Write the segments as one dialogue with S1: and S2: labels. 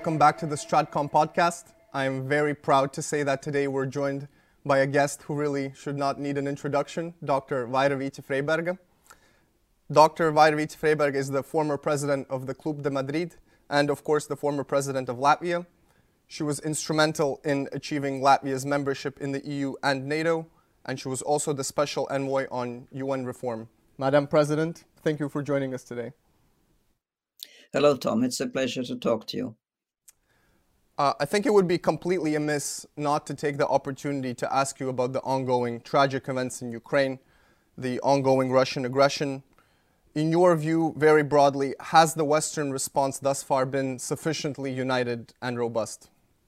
S1: welcome back to the Stratcom podcast. I'm very proud to say that today we're joined by a guest who really should not need an introduction, Dr. Vaira Vīķe-Freiberga. Dr. Vaira Vīķe-Freiberga is the former president of the Club de Madrid and, of course, the former president of Latvia. She was instrumental in achieving Latvia's membership in the EU and NATO, and she was also the special envoy on UN reform. Madam President, thank you for joining us today.
S2: Hello, Tom. It's a pleasure to talk to you.
S1: I think it would be completely amiss not to take the opportunity to ask you about the ongoing tragic events in Ukraine, the ongoing Russian aggression. In your view, very broadly, has the Western response thus far been sufficiently united and robust?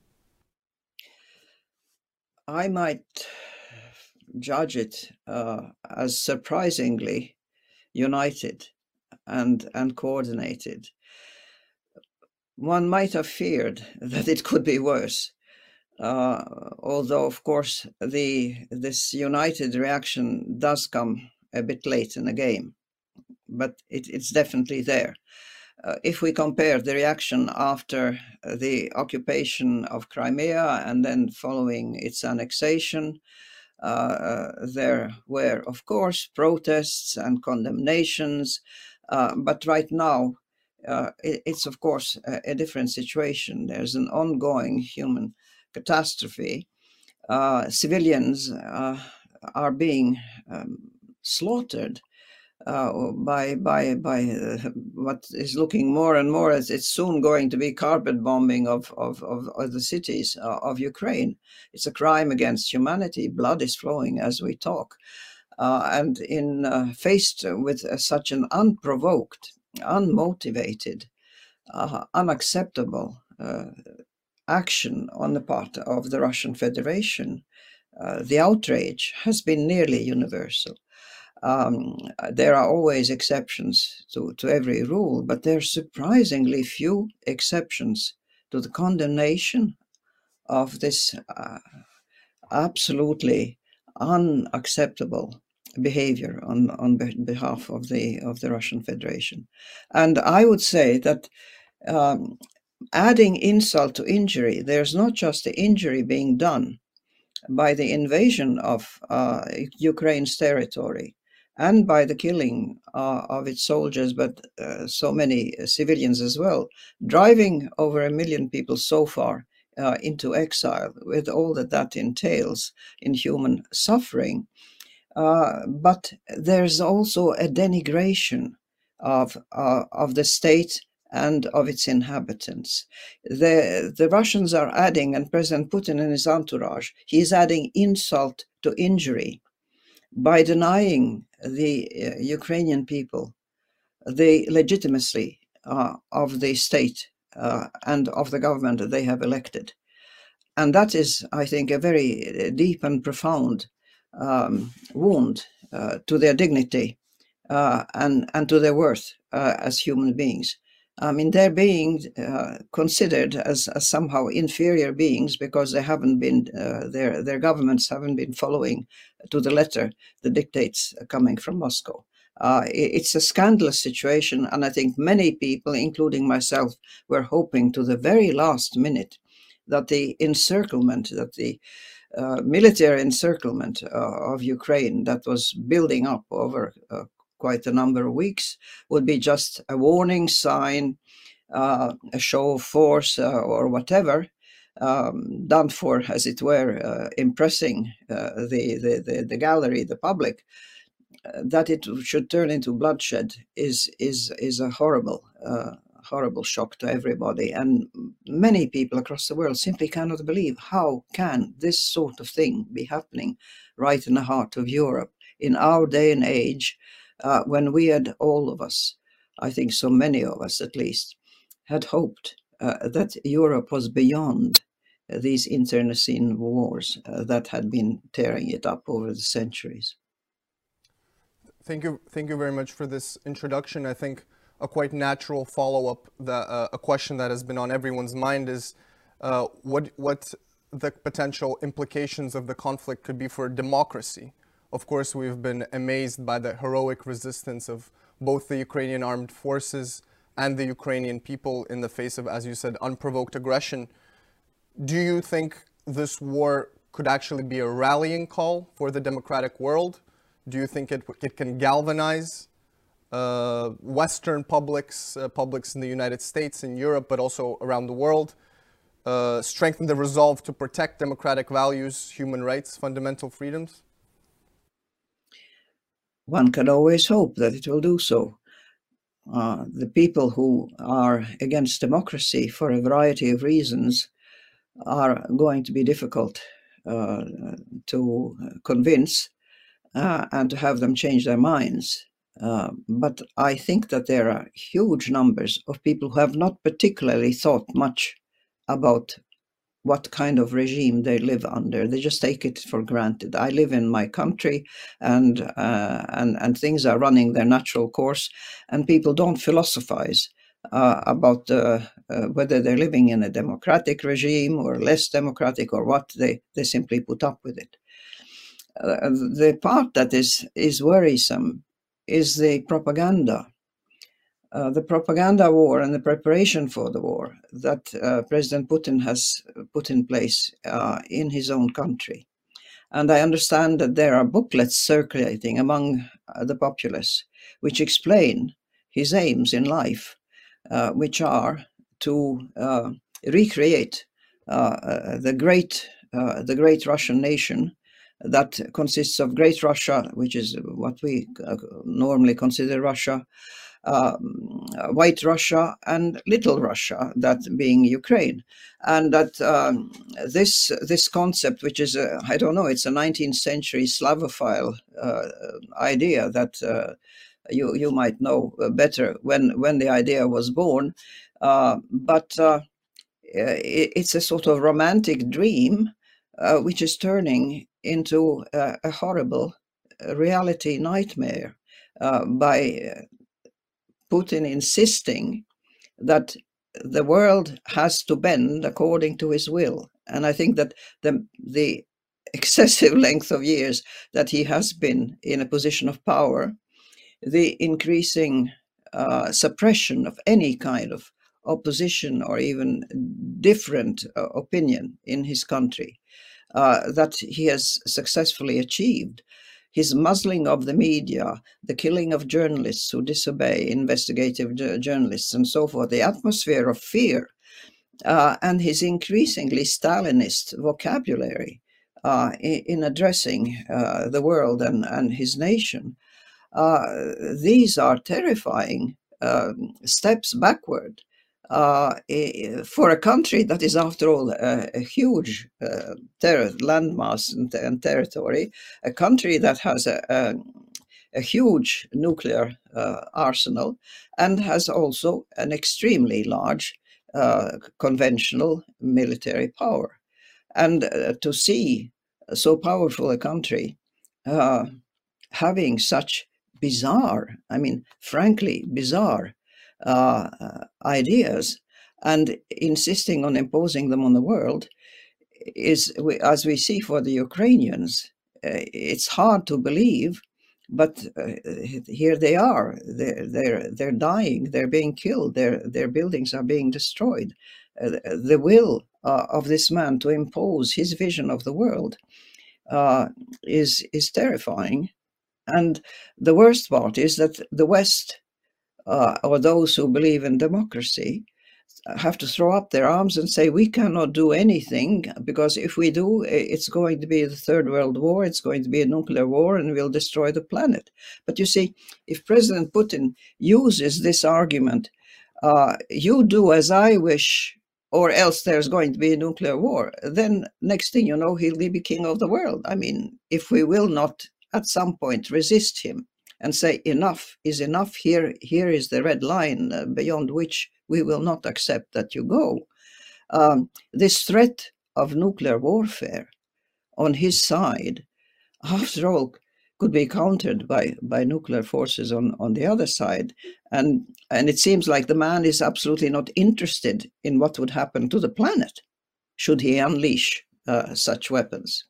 S2: I might judge it as surprisingly united and coordinated. One might have feared that it could be worse, although, of course, this united reaction does come a bit late in the game, but it's definitely there. If we compare the reaction after the occupation of Crimea and then following its annexation, there were, of course, protests and condemnations, but right now, it's, of course, a different situation. There's an ongoing human catastrophe. Civilians are being slaughtered by what is looking more and more as it's soon going to be carpet bombing of the cities of Ukraine. It's a crime against humanity. Blood is flowing as we talk. And faced with such an unprovoked, unmotivated, unacceptable action on the part of the Russian Federation, the outrage has been nearly universal. There are always exceptions to every rule, but there are surprisingly few exceptions to the condemnation of this absolutely unacceptable behavior on behalf of the Russian Federation. And I would say that adding insult to injury, there's not just the injury being done by the invasion of Ukraine's territory and by the killing of its soldiers, but so many civilians as well, driving over 1 million people so far into exile, with all that entails in human suffering. But there's also a denigration of the state and of its inhabitants. The Russians are adding, and President Putin and his entourage, he is adding insult to injury by denying the Ukrainian people the legitimacy of the state and of the government that they have elected. And that is, I think, a very deep and profound wound to their dignity and to their worth as human beings. I mean, they're being considered as somehow inferior beings because they haven't been, their governments haven't been following to the letter the dictates coming from Moscow. It's a scandalous situation, and I think many people, including myself, were hoping to the very last minute that the encirclement, that the military encirclement of Ukraine that was building up over quite a number of weeks would be just a warning sign, a show of force or whatever, done for, as it were, impressing the gallery, the public. That it should turn into bloodshed is a horrible shock to everybody, and many people across the world simply cannot believe how can this sort of thing be happening right in the heart of Europe in our day and age, when we had, all of us, I think so many of us at least, had hoped that Europe was beyond these internecine wars that had been tearing it up over the centuries.
S1: Thank you very much for this introduction. I think a quite natural follow-up, a question that has been on everyone's mind is what the potential implications of the conflict could be for democracy. Of course, we've been amazed by the heroic resistance of both the Ukrainian armed forces and the Ukrainian people in the face of, as you said, unprovoked aggression. Do you think this war could actually be a rallying call for the democratic world? Do you think it can galvanize Western publics, publics in the United States, in Europe, but also around the world, strengthen the resolve to protect democratic values, human rights, fundamental freedoms?
S2: One can always hope that it will do so. The people who are against democracy for a variety of reasons are going to be difficult to convince and to have them change their minds. But I think that there are huge numbers of people who have not particularly thought much about what kind of regime they live under. They just take it for granted. I live in my country, and things are running their natural course, and people don't philosophize about whether they're living in a democratic regime or less democratic or what. They simply put up with it. The part that is worrisome is the propaganda. The propaganda war and the preparation for the war that President Putin has put in place in his own country. And I understand that there are booklets circulating among the populace which explain his aims in life, which are to recreate the great Russian nation that consists of Great Russia, which is what we normally consider Russia, White Russia and Little Russia, that being Ukraine. And that this concept, which is, I don't know, it's a 19th century Slavophile idea that you might know better when the idea was born. But it's a sort of romantic dream which is turning into a horrible reality nightmare by Putin insisting that the world has to bend according to his will. And I think that the excessive length of years that he has been in a position of power, the increasing suppression of any kind of opposition or even different opinion in his country, that he has successfully achieved. His muzzling of the media, the killing of journalists who disobey, investigative journalists and so forth, the atmosphere of fear, and his increasingly Stalinist vocabulary in addressing the world and his nation. These are terrifying steps backward for a country that is, after all, a huge landmass and territory, a country that has a huge nuclear arsenal and has also an extremely large conventional military power. And to see so powerful a country having such bizarre, I mean, frankly, bizarre ideas and insisting on imposing them on the world is, as we see for the Ukrainians, it's hard to believe, but here they are. They're dying. They're being killed. Their buildings are being destroyed. The will of this man to impose his vision of the world is terrifying. And the worst part is that the West, or those who believe in democracy, have to throw up their arms and say, we cannot do anything, because if we do, it's going to be the Third World War, it's going to be a nuclear war, and we'll destroy the planet. But you see, if President Putin uses this argument, you do as I wish, or else there's going to be a nuclear war, then next thing you know, he'll be king of the world. I mean, if we will not at some point resist him and say enough is enough, here is the red line beyond which we will not accept that you go. This threat of nuclear warfare on his side, after all, could be countered by nuclear forces on the other side. And it seems like the man is absolutely not interested in what would happen to the planet should he unleash such weapons.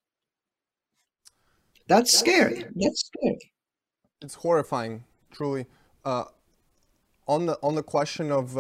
S2: That's scary. That's scary.
S1: It's horrifying, truly. On the question of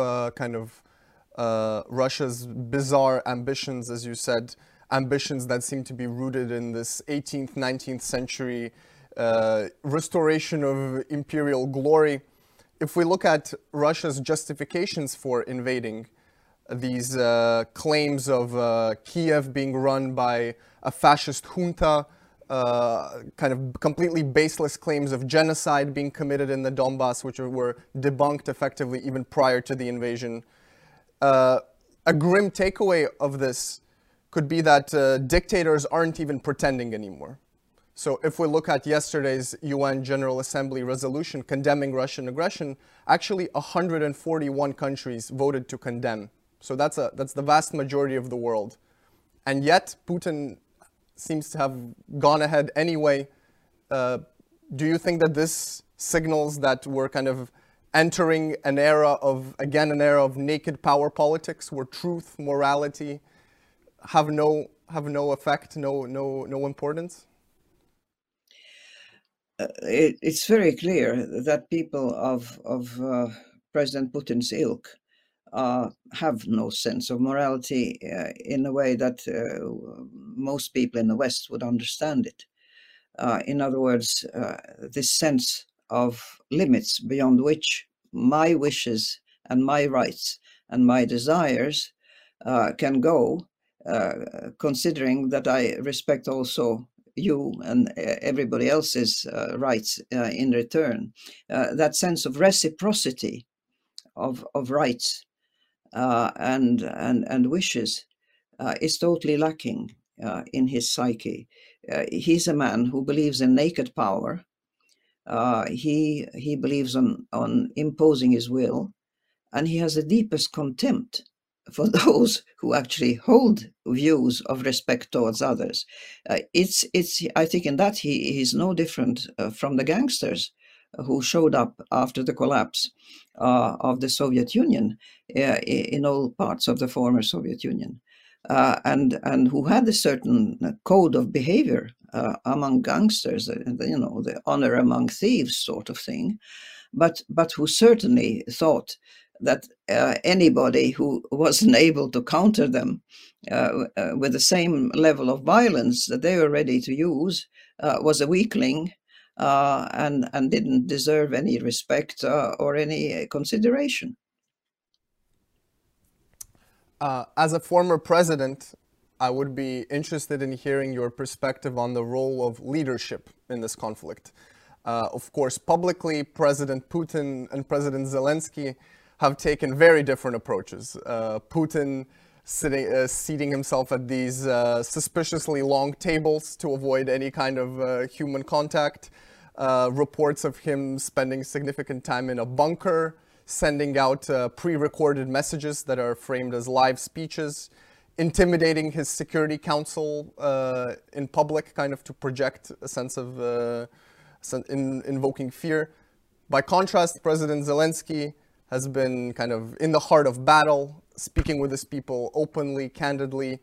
S1: Russia's bizarre ambitions, as you said, ambitions that seem to be rooted in this 18th, 19th century restoration of imperial glory. If we look at Russia's justifications for invading, these claims of Kiev being run by a fascist junta, kind of completely baseless claims of genocide being committed in the Donbass, which were debunked effectively even prior to the invasion. A grim takeaway of this could be that dictators aren't even pretending anymore. So if we look at yesterday's UN General Assembly resolution condemning Russian aggression, actually 141 countries voted to condemn. So that's the vast majority of the world. And yet Putin seems to have gone ahead anyway. Do you think that this signals that we're kind of entering an era of naked power politics, where truth, morality have no effect, no importance?
S2: It's very clear that people of President Putin's ilk have no sense of morality in a way that most people in the West would understand it. In other words, this sense of limits beyond which my wishes and my rights and my desires can go, considering that I respect also you and everybody else's rights in return. That sense of reciprocity of rights and wishes is totally lacking in his psyche. He's a man who believes in naked power. He believes on imposing his will, and he has the deepest contempt for those who actually hold views of respect towards others. It's I think in that he's no different from the gangsters who showed up after the collapse of the Soviet Union in all parts of the former Soviet Union, and who had a certain code of behavior among gangsters, the honor among thieves sort of thing, but who certainly thought that anybody who wasn't able to counter them with the same level of violence that they were ready to use was a weakling and didn't deserve any respect or any consideration.
S1: As a former president, I would be interested in hearing your perspective on the role of leadership in this conflict. Of course, publicly, President Putin and President Zelensky have taken very different approaches. Putin seating himself at these suspiciously long tables to avoid any kind of human contact. Reports of him spending significant time in a bunker, sending out pre-recorded messages that are framed as live speeches, intimidating his Security Council in public, kind of to project a sense of invoking fear. By contrast, President Zelensky has been kind of in the heart of battle, speaking with his people openly, candidly,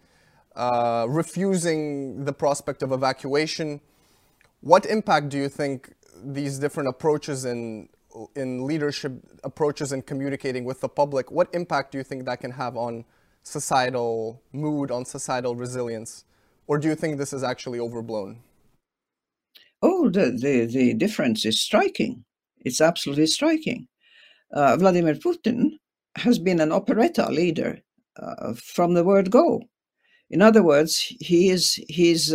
S1: refusing the prospect of evacuation. What impact do you think these different approaches in leadership, approaches in communicating with the public, what impact do you think that can have on societal mood, on societal resilience? Or do you think this is actually overblown?
S2: Oh, the difference is striking. It's absolutely striking. Vladimir Putin has been an operetta leader from the word go. In other words, he's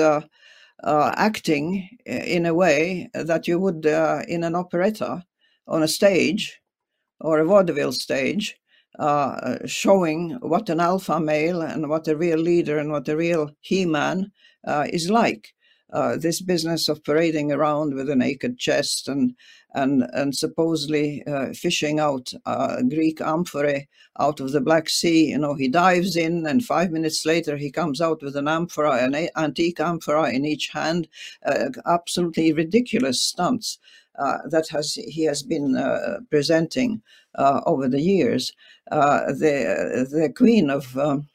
S2: acting in a way that you would in an operetta on a stage or a vaudeville stage, showing what an alpha male and what a real leader and what a real he-man is like. This business of parading around with a naked chest and supposedly fishing out Greek amphorae out of the Black Sea. He dives in, and 5 minutes later he comes out with an amphora, an antique amphora in each hand. Absolutely ridiculous stunts that he has been presenting over the years. The queen of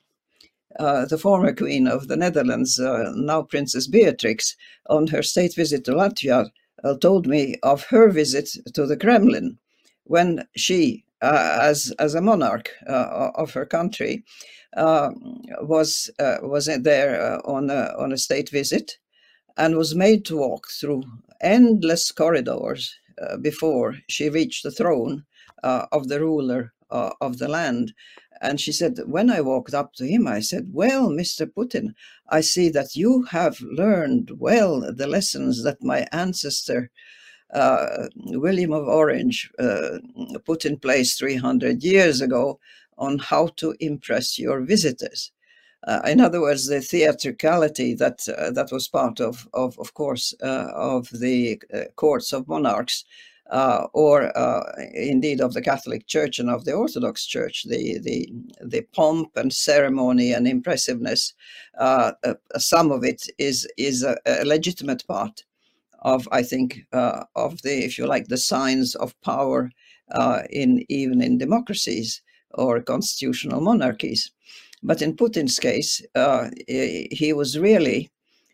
S2: the former queen of the Netherlands, now Princess Beatrix, on her state visit to Latvia, told me of her visit to the Kremlin when she as a monarch of her country, was there on a state visit, and was made to walk through endless corridors before she reached the throne of the ruler of the land. And she said, when I walked up to him, I said, well, Mr. Putin, I see that you have learned well the lessons that my ancestor William of Orange put in place 300 years ago on how to impress your visitors. In other words, the theatricality that was part of course, of the courts of monarchs, or indeed of the Catholic Church and of the Orthodox Church, the pomp and ceremony and impressiveness. Some of it is a legitimate part of, I think, of the, if you like, the signs of power even in democracies or constitutional monarchies. But in Putin's case, he was really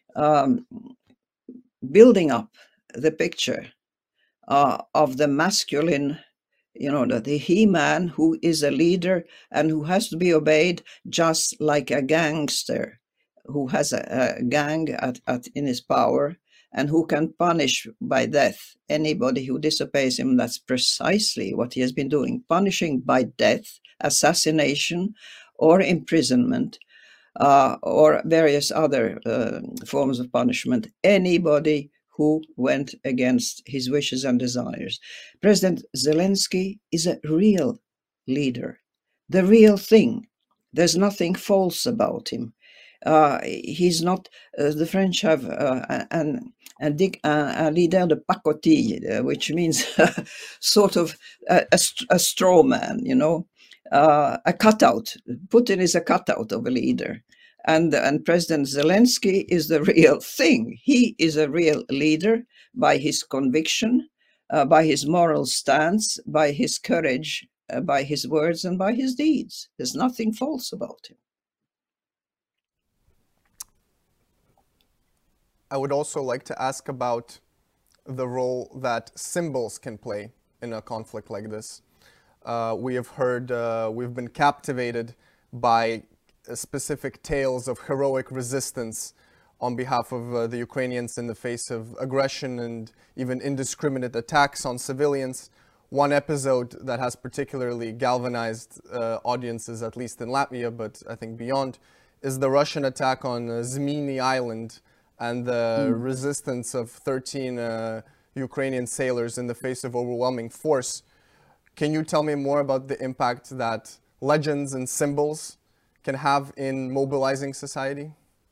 S2: building up the picture of the masculine, the he-man who is a leader and who has to be obeyed, just like a gangster who has a gang in his power and who can punish by death anybody who disobeys him. That's precisely what he has been doing, punishing by death, assassination, or imprisonment, or various other forms of punishment, anybody who went against his wishes and desires. President Zelensky is a real leader, the real thing. There's nothing false about him. He's not, the French have un leader de pacotille, which means sort of a straw man, a cutout. Putin is a cutout of a leader. And President Zelensky is the real thing. He is a real leader by his conviction, by his moral stance, by his courage, by his words, and by his deeds. There's nothing false about him.
S1: I would also like to ask about the role that symbols can play in a conflict like this. We have heard, we've been captivated by specific tales of heroic resistance on behalf of the Ukrainians in the face of aggression and even indiscriminate attacks on civilians. One episode that has particularly galvanized audiences, at least in Latvia, but I think beyond, is the Russian attack on Zmyny Island and the resistance of 13 Ukrainian sailors in the face of overwhelming force. Can you tell me more about the impact that legends and symbols can have in mobilizing society?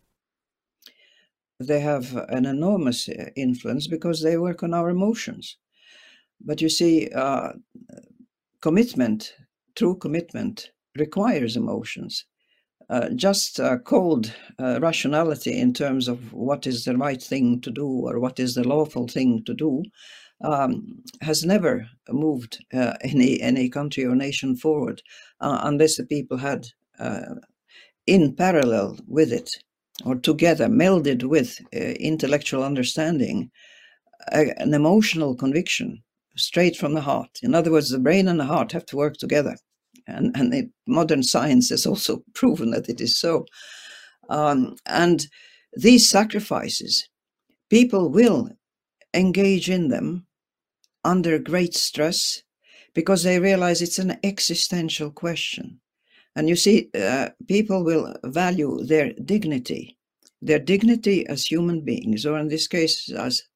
S2: They have an enormous influence because they work on our emotions. But you see, commitment, true commitment, requires emotions. Just cold rationality in terms of what is the right thing to do or what is the lawful thing to do has never moved any country or nation forward unless the people had, in parallel with it, or together, melded with intellectual understanding, an emotional conviction straight from the heart. In other words, the brain and the heart have to work together. And modern science has also proven that it is so. And these sacrifices, people will engage in them under great stress because they realize it's an existential question. And you see, people will value their dignity as human beings, or in this case,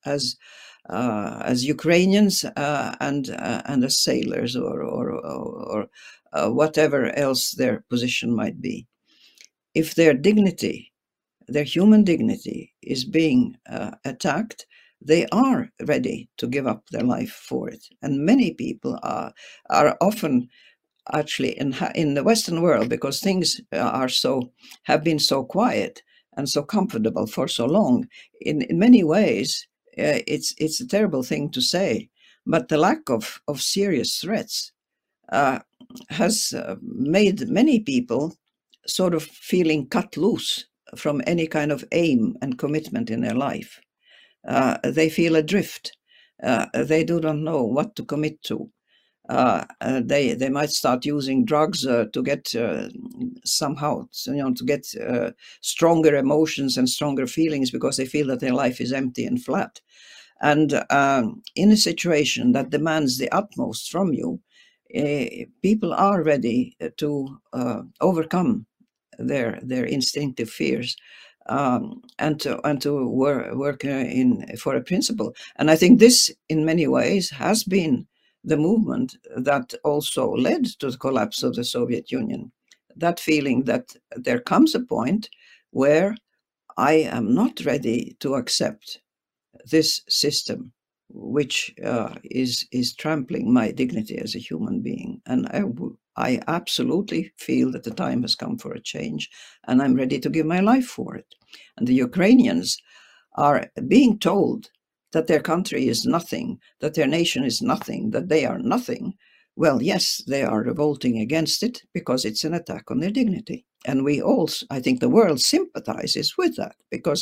S2: as Ukrainians and as sailors, or whatever else their position might be. If their dignity, their human dignity, is being attacked, they are ready to give up their life for it. And many people are often, actually, in the Western world, because things have been so quiet and so comfortable for so long, in many ways, it's a terrible thing to say, but the lack of serious threats has made many people sort of feeling cut loose from any kind of aim and commitment in their life. They feel adrift. They do not know what to commit to. they might start using drugs to get somehow, to get stronger emotions and stronger feelings because they feel that their life is empty and flat. And in a situation that demands the utmost from you, people are ready to overcome their instinctive fears, and to work for a principle. And I think this, in many ways, has been the movement that also led to the collapse of the Soviet Union. That feeling that there comes a point where I am not ready to accept this system, which is trampling my dignity as a human being. And I absolutely feel that the time has come for a change, and I'm ready to give my life for it. And the Ukrainians are being told that their country is nothing, that their nation is nothing, that they are nothing. Well, yes, they are revolting against it because it's an attack on their dignity. And we also, I think the world sympathizes with that, because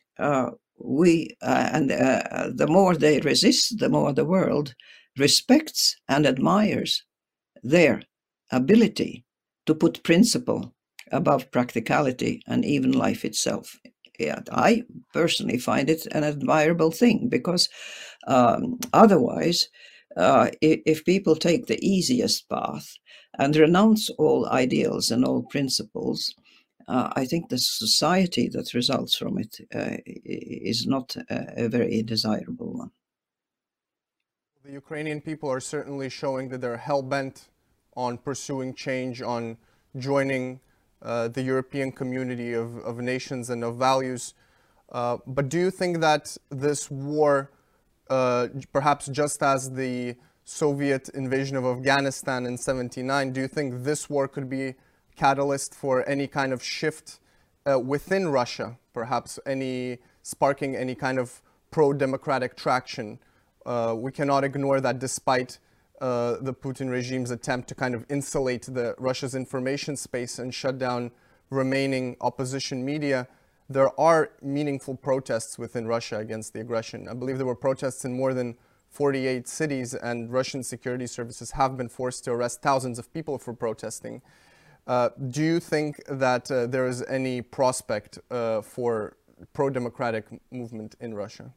S2: the more they resist, the more the world respects and admires their ability to put principle above practicality and even life itself. Yeah, I personally find it an admirable thing, because otherwise, if people take the easiest path and renounce all ideals and all principles, I think the society that results from it is not a very desirable one.
S1: The Ukrainian people are certainly showing that they're hell-bent on pursuing change, on joining the European community of nations and of values. But do you think that this war, perhaps just as the Soviet invasion of Afghanistan in '79, do you think this war could be a catalyst for any kind of shift within Russia, perhaps sparking any kind of pro-democratic traction? We cannot ignore that despite the Putin regime's attempt to kind of insulate Russia's information space and shut down remaining opposition media, there are meaningful protests within Russia against the aggression. I believe there were protests in more than 48 cities, and Russian security services have been forced to arrest thousands of people for protesting. Do you think that there is any prospect for pro-democratic movement in Russia?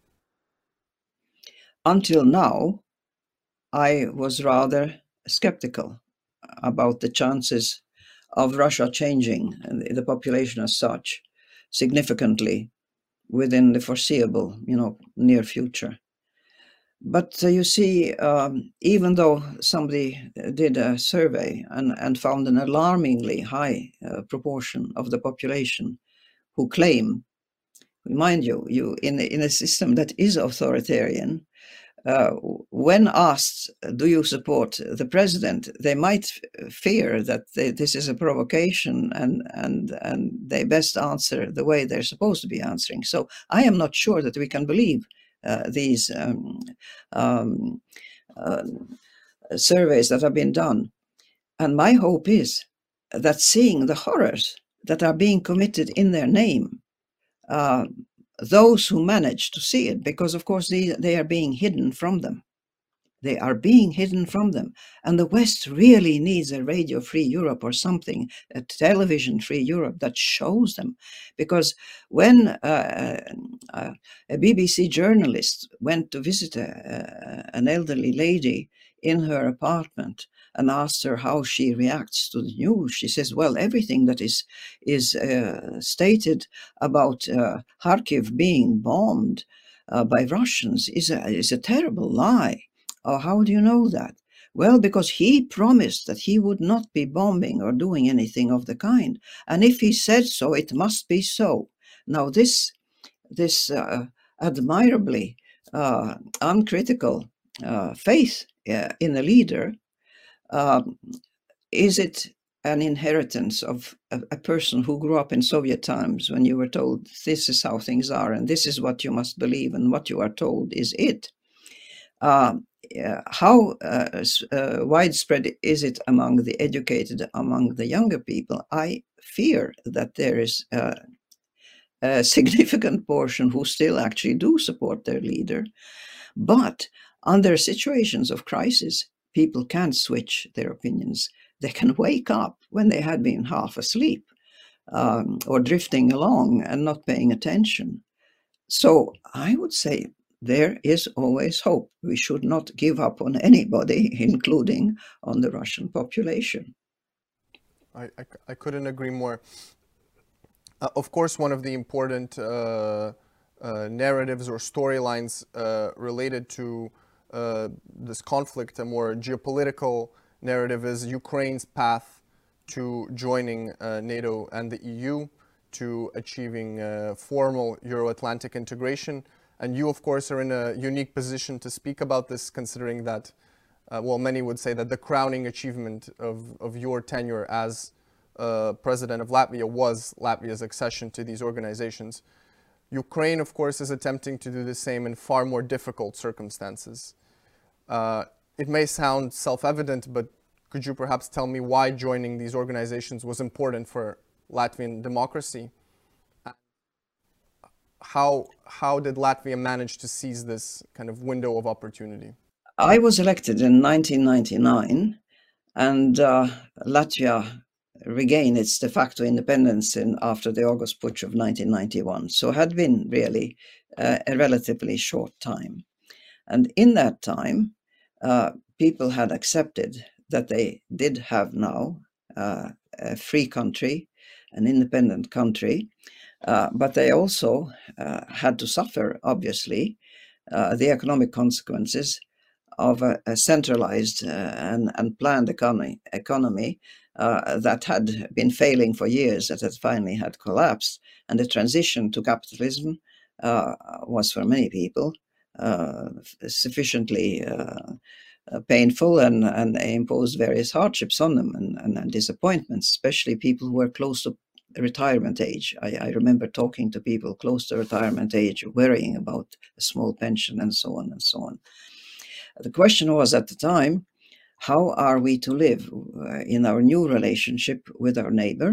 S2: Until now, I was rather skeptical about the chances of Russia changing the population as such significantly within the foreseeable, near future. But you see, even though somebody did a survey and found an alarmingly high proportion of the population who claim, mind you, in a system that is authoritarian, when asked, do you support the president, they might fear that this is a provocation, and they best answer the way they're supposed to be answering. So I am not sure that we can believe these surveys that have been done. And my hope is that, seeing the horrors that are being committed in their name, those who manage to see it, because of course they are being hidden from them. They are being hidden from them. And the West really needs a Radio-Free Europe or something, a television-free Europe that shows them. Because when a BBC journalist went to visit an elderly lady in her apartment and asked her how she reacts to the news, she says, well, everything that is stated about Kharkiv being bombed by Russians is a terrible lie. Oh, how do you know that? Well, because he promised that he would not be bombing or doing anything of the kind. And if he said so, it must be so. Now, this admirably uncritical faith in a leader, is it an inheritance of a person who grew up in Soviet times, when you were told this is how things are and this is what you must believe and what you are told is it? How widespread is it among the educated, among the younger people? I fear that there is a significant portion who still actually do support their leader. But under situations of crisis, people can't switch their opinions. They can wake up when they had been half asleep, or drifting along and not paying attention. So I would say there is always hope. We should not give up on anybody, including on the Russian population.
S1: I couldn't agree more. Of course, one of the important narratives or storylines related to this conflict, a more geopolitical narrative, is Ukraine's path to joining NATO and the EU, to achieving formal Euro-Atlantic integration. And you, of course, are in a unique position to speak about this, considering that, well, many would say that the crowning achievement of your tenure as President of Latvia was Latvia's accession to these organizations. Ukraine, of course, is attempting to do the same in far more difficult circumstances. It may sound self-evident, but could you perhaps tell me why joining these organizations was important for Latvian democracy? How did Latvia manage to seize this kind of window of opportunity?
S2: I was elected in 1999, and Latvia regained its de facto independence after the August Putsch of 1991. So it had been really a relatively short time. And in that time, people had accepted that they did have now a free country, an independent country, but they also had to suffer, obviously, the economic consequences of a centralized and planned economy that had been failing for years, that had finally had collapsed. And the transition to capitalism was, for many people, sufficiently painful and imposed various hardships on them and disappointments, especially people who were close to retirement age. I remember talking to people close to retirement age, worrying about a small pension and so on and so on. The question was at the time, how are we to live in our new relationship with our neighbor,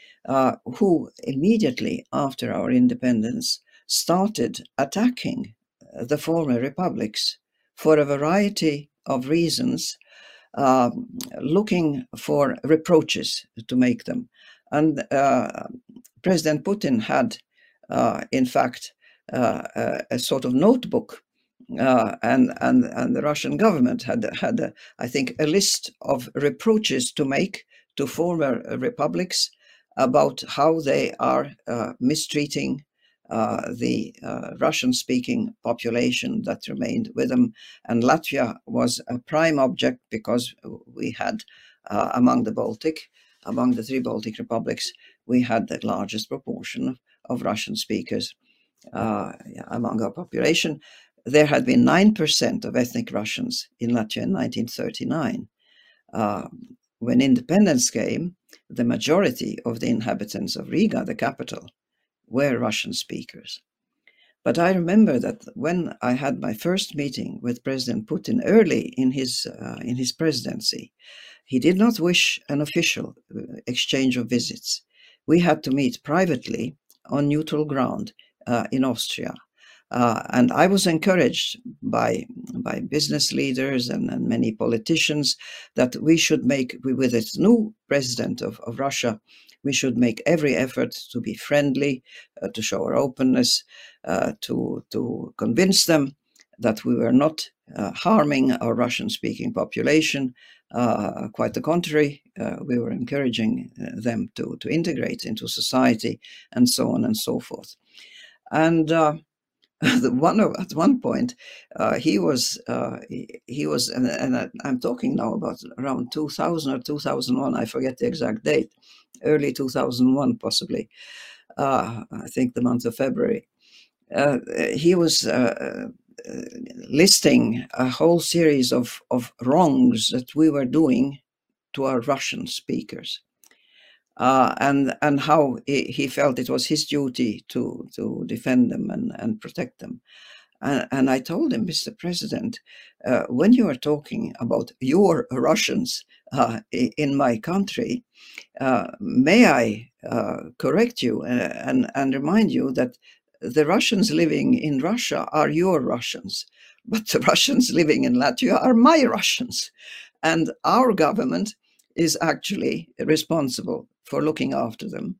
S2: who immediately after our independence started attacking the former republics for a variety of reasons, looking for reproaches to make them. And President Putin had, in fact, a sort of notebook, and the Russian government had I think, a list of reproaches to make to former republics about how they are mistreating the Russian-speaking population that remained with them. And Latvia was a prime object because we had, among the three Baltic republics, we had the largest proportion of Russian speakers among our population. There had been 9% of ethnic Russians in Latvia in 1939. When independence came, the majority of the inhabitants of Riga, the capital, were Russian speakers. But I remember that when I had my first meeting with President Putin early in his presidency, he did not wish an official exchange of visits. We had to meet privately on neutral ground in Austria. And I was encouraged by business leaders and many politicians that we should make, with its new president of Russia, we should make every effort to be friendly, to show our openness, to convince them that we were not harming our Russian-speaking population. Quite the contrary, we were encouraging them to integrate into society, and so on and so forth. And at one point, he was, and I'm talking now about around 2000 or 2001, I forget the exact date, early 2001 possibly, I think the month of February. He was listing a whole series of wrongs that we were doing to our Russian speakers. And how he felt it was his duty to defend them and protect them. And I told him, Mr. President, when you are talking about your Russians in my country, may I correct you and remind you that the Russians living in Russia are your Russians. but the Russians living in Latvia are my Russians. And our government is actually responsible for looking after them.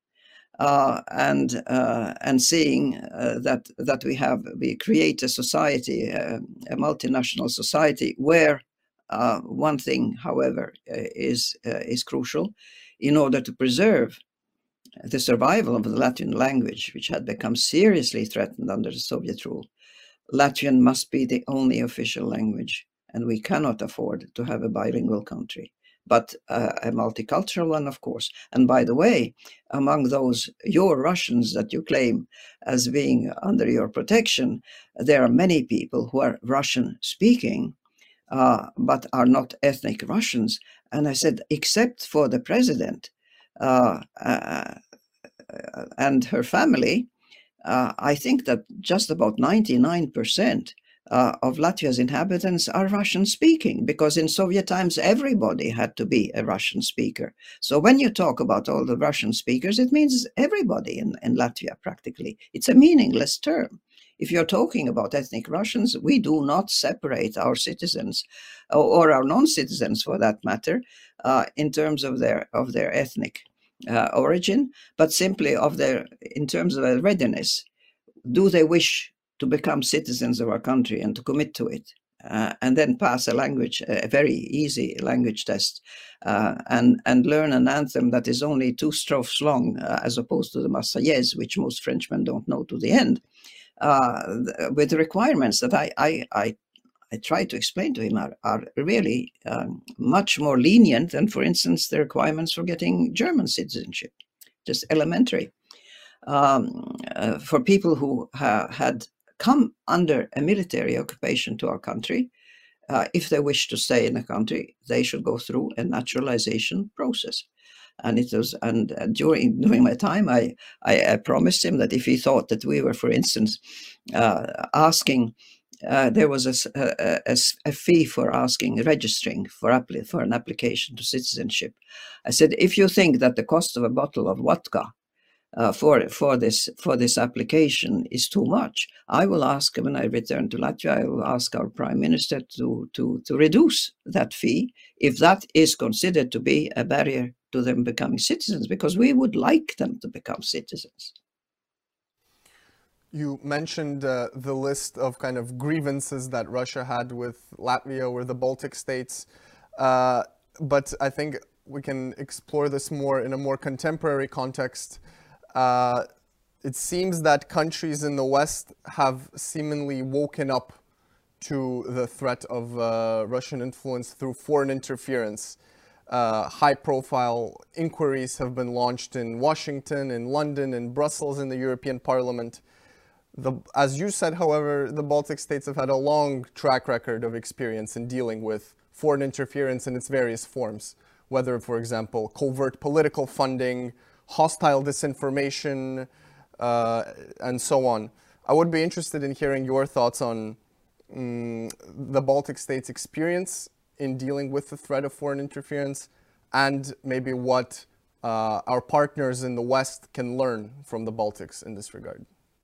S2: And seeing that we create a society, a multinational society, where one thing, however, is crucial in order to preserve the survival of the Latvian language, which had become seriously threatened under the Soviet rule. Latvian must be the only official language, and we cannot afford to have a bilingual country, but a multicultural one, of course. And by the way, among those your Russians that you claim as being under your protection, there are many people who are Russian speaking, but are not ethnic Russians. And I said, except for the president and her family, I think that just about 99% of Latvia's inhabitants are Russian speaking, because in Soviet times everybody had to be a Russian speaker. So when you talk about all the Russian speakers, it means everybody in Latvia practically. It's a meaningless term. If you're talking about ethnic Russians, we do not separate our citizens or our non-citizens, for that matter, in terms of their ethnic origin, but simply in terms of their readiness. Do they wish to become citizens of our country and to commit to it, and then pass a very easy language test, and learn an anthem that is only 2 strophes long, as opposed to the Marseillaise, which most Frenchmen don't know to the end, with requirements that I try to explain to him are really much more lenient than, for instance, the requirements for getting German citizenship, just elementary. For people who had come under a military occupation to our country, if they wish to stay in the country, they should go through a naturalization process. And during my time, I promised him that if he thought that we were, for instance, asking, there was a fee for registering for an application to citizenship. I said, if you think that the cost of a bottle of vodka for this application is too much, I will ask, when I return to Latvia, I will ask our Prime Minister to reduce that fee, if that is considered to be a barrier to them becoming citizens, because we would like them to become citizens.
S1: You mentioned the list of kind of grievances that Russia had with Latvia or the Baltic states, but I think we can explore this more in a more contemporary context. It seems that countries in the West have seemingly woken up to the threat of Russian influence through foreign interference. High-profile inquiries have been launched in Washington, in London, in Brussels, in the European Parliament. As you said, however, the Baltic states have had a long track record of experience in dealing with foreign interference in its various forms, whether, for example, covert political funding, hostile disinformation, and so on. I would be interested in hearing your thoughts on the Baltic states' experience in dealing with the threat of foreign interference, and maybe what our partners in the West can learn from the Baltics in this regard.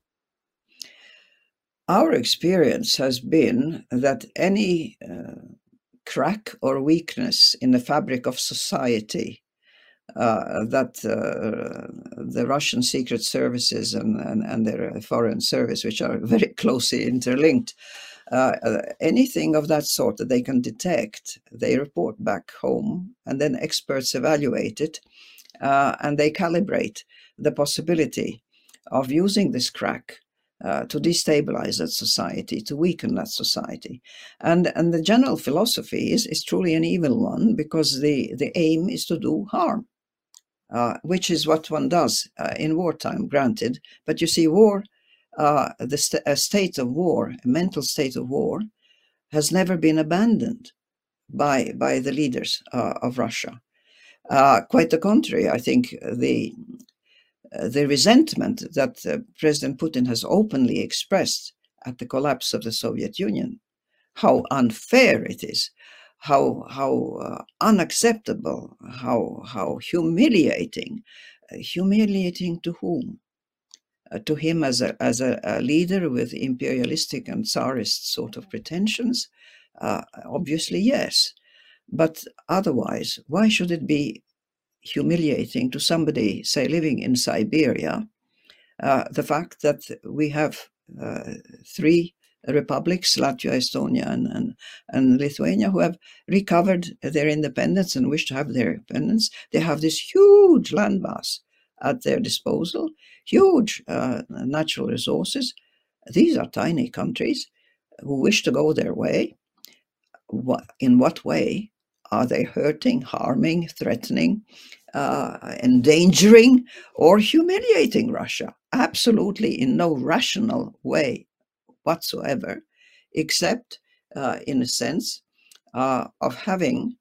S2: Our experience has been that any crack or weakness in the fabric of society that the Russian secret services and their foreign service, which are very closely interlinked, anything of that sort that they can detect, they report back home, and then experts evaluate it, and they calibrate the possibility of using this crack to destabilize that society, to weaken that society. And the general philosophy is truly an evil one, because the aim is to do harm, which is what one does in wartime, granted. But you see, war, a state of war, a mental state of war, has never been abandoned by the leaders of Russia. Quite the contrary, I think the resentment that President Putin has openly expressed at the collapse of the Soviet Union, how unfair it is, how unacceptable, how humiliating. Humiliating to whom? to him as a leader with imperialistic and Tsarist sort of pretensions? Obviously, yes. But otherwise, why should it be humiliating to somebody, say, living in Siberia, the fact that we have three republics, Latvia, Estonia, and Lithuania, who have recovered their independence and wish to have their independence? They have this huge landmass at their disposal, huge natural resources. These are tiny countries who wish to go their way. In what way are they hurting, harming, threatening, endangering, or humiliating Russia? Absolutely in no rational way whatsoever, except in a sense of having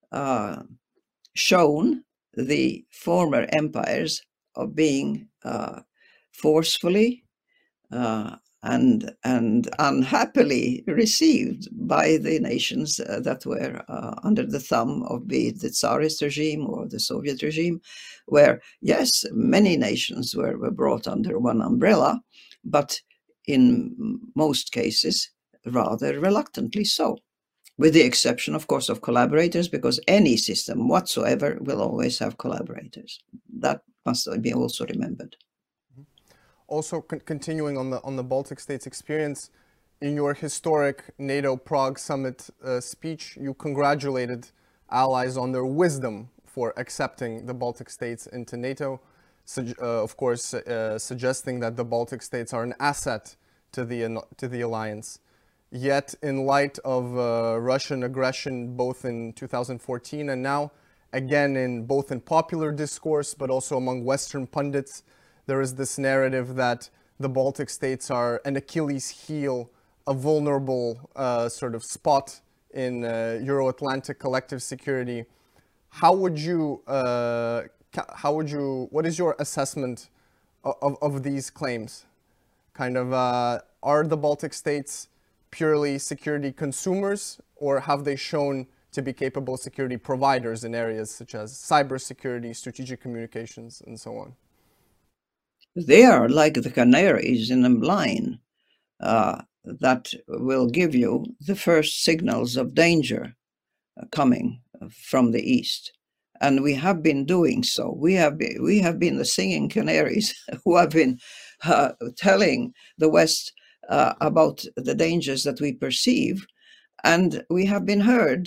S2: shown the former empires of being forcefully and unhappily received by the nations that were under the thumb of, be it the Tsarist regime or the Soviet regime, where, yes, many nations were brought under one umbrella, but in most cases rather reluctantly so, with the exception, of course, of collaborators, because any system whatsoever will always have collaborators. That must be also remembered.
S1: Also, continuing on the Baltic states experience, in your historic NATO Prague summit speech, you congratulated allies on their wisdom for accepting the Baltic states into NATO, of course, suggesting that the Baltic states are an asset to the alliance. Yet, in light of Russian aggression, both in 2014 and now, again both in popular discourse, but also among Western pundits, there is this narrative that the Baltic states are an Achilles heel, a vulnerable sort of spot in Euro-Atlantic collective security. What is your assessment of these claims? Kind of, are the Baltic states purely security consumers, or have they shown to be capable security providers in areas such as cybersecurity, strategic communications, and so on?
S2: They are like the canaries in a mine that will give you the first signals of danger coming from the east. And we have been doing so. We have been the singing canaries who have been telling the West about the dangers that we perceive. And we have been heard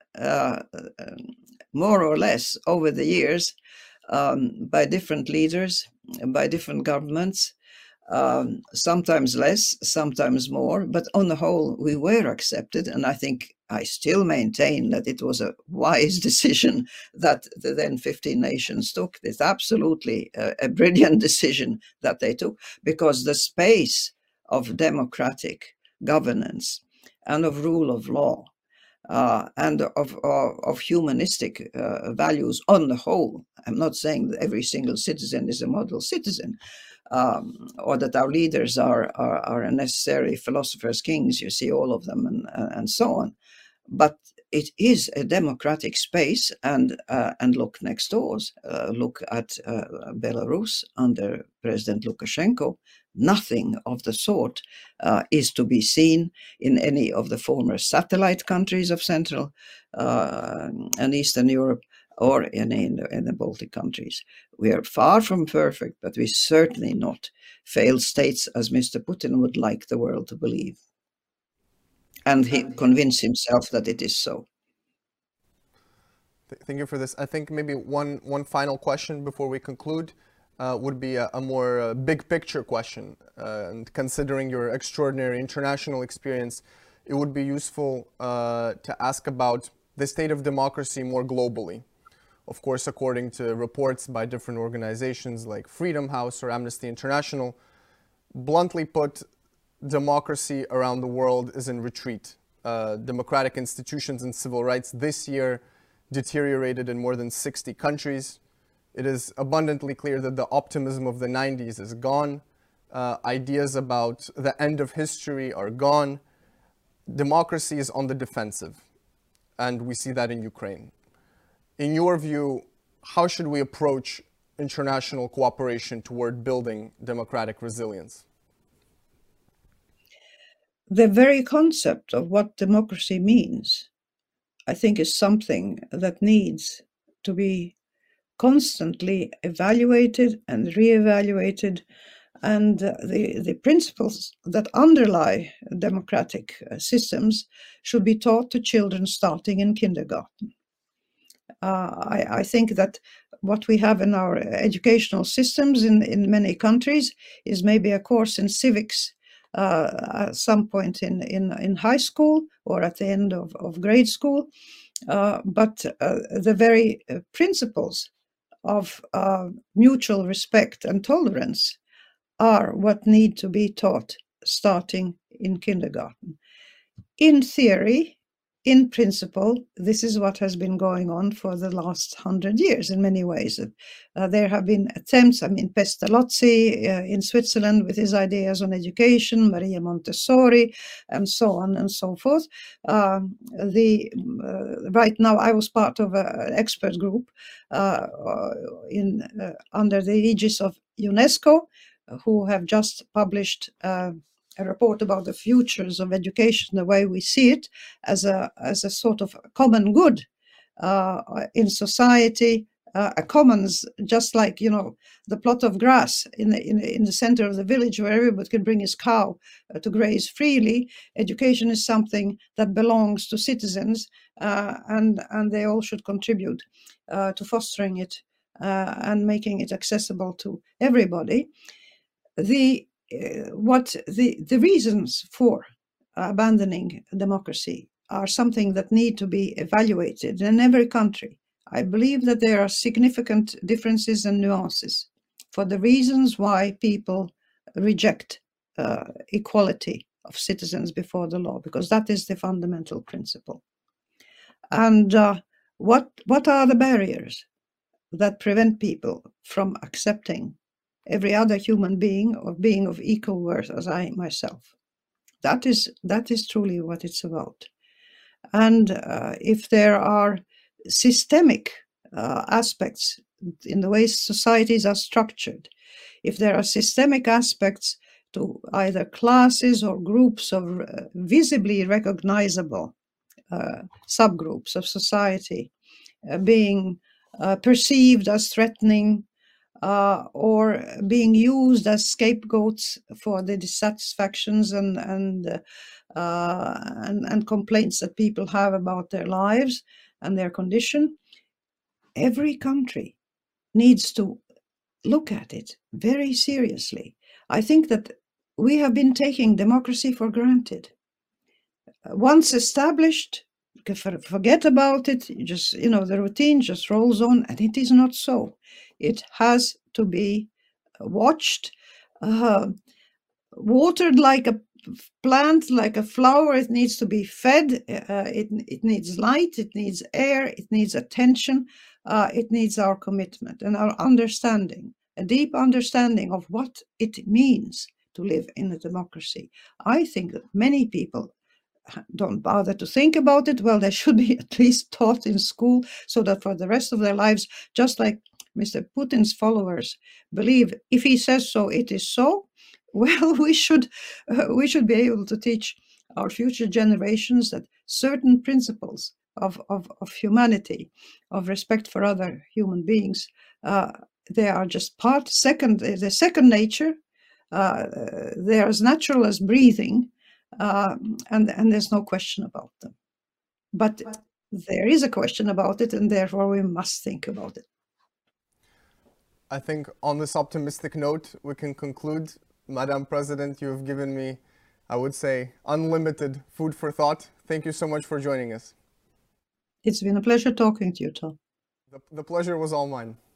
S2: more or less over the years by different leaders, by different governments, sometimes less, sometimes more, but on the whole, we were accepted. And I think I still maintain that it was a wise decision that the then 15 nations took. It's absolutely a brilliant decision that they took, because the space of democratic governance and of rule of law and of humanistic values on the whole. I'm not saying that every single citizen is a model citizen, or that our leaders are necessary philosophers' kings. You see all of them, and so on. But it is a democratic space, and look next doors. Look at Belarus under President Lukashenko. Nothing of the sort is to be seen in any of the former satellite countries of Central and Eastern Europe, or in the Baltic countries. We are far from perfect, but we certainly not failed states, as Mr. Putin would like the world to believe, and he convince himself that it is so.
S1: Thank you for this. I think maybe one final question before we conclude would be a more big picture question. And considering your extraordinary international experience, it would be useful to ask about the state of democracy more globally. Of course, according to reports by different organizations like Freedom House or Amnesty International, bluntly put, democracy around the world is in retreat. Democratic institutions and civil rights this year deteriorated in more than 60 countries. It is abundantly clear that the optimism of the 90s is gone. Ideas about the end of history are gone. Democracy is on the defensive, and we see that in Ukraine. In your view, how should we approach international cooperation toward building democratic resilience?
S2: The very concept of what democracy means, I think, is something that needs to be constantly evaluated and reevaluated, and the principles that underlie democratic systems should be taught to children starting in kindergarten. I think that what we have in our educational systems in many countries is maybe a course in civics at some point in high school or at the end of grade school, but the very principles of mutual respect and tolerance are what need to be taught starting in kindergarten. In theory, in principle, this is what has been going on for the last 100 years in many ways. There have been attempts, Pestalozzi in Switzerland with his ideas on education, Maria Montessori, and so on and so forth. Right now, I was part of an expert group under the aegis of UNESCO, who have just published a report about the futures of education, the way we see it as a sort of common good in society, a commons, just like the plot of grass in the center of the village where everybody can bring his cow to graze freely. Education is something that belongs to citizens, and they all should contribute to fostering it and making it accessible to everybody. The reasons for abandoning democracy are something that need to be evaluated in every country. I believe that there are significant differences and nuances for the reasons why people reject equality of citizens before the law, because that is the fundamental principle. And what are the barriers that prevent people from accepting every other human being or being of equal worth as I myself? That is truly what it's about. And if there are systemic aspects in the way societies are structured, if there are systemic aspects to either classes or groups of visibly recognizable subgroups of society being perceived as threatening, or being used as scapegoats for the dissatisfactions and complaints that people have about their lives and their condition, every country needs to look at it very seriously. I think that we have been taking democracy for granted. Once established, forget about it. Just the routine just rolls on, and it is not so. It has to be watched, watered like a plant, like a flower. It needs to be fed. It needs light. It needs air. It needs attention. It needs our commitment and our understanding, a deep understanding of what it means to live in a democracy. I think that many people don't bother to think about it. Well, they should be at least taught in school, so that for the rest of their lives, just like Mr. Putin's followers believe, if he says so, it is so. Well, we should be able to teach our future generations that certain principles of humanity, of respect for other human beings, they are just the second nature. They are as natural as breathing. And there's no question about them. But there is a question about it, and therefore we must think about it.
S1: I think on this optimistic note, we can conclude. Madam President, you have given me, I would say, unlimited food for thought. Thank you so much for joining us.
S2: It's been a pleasure talking to you, Tom.
S1: The pleasure was all mine.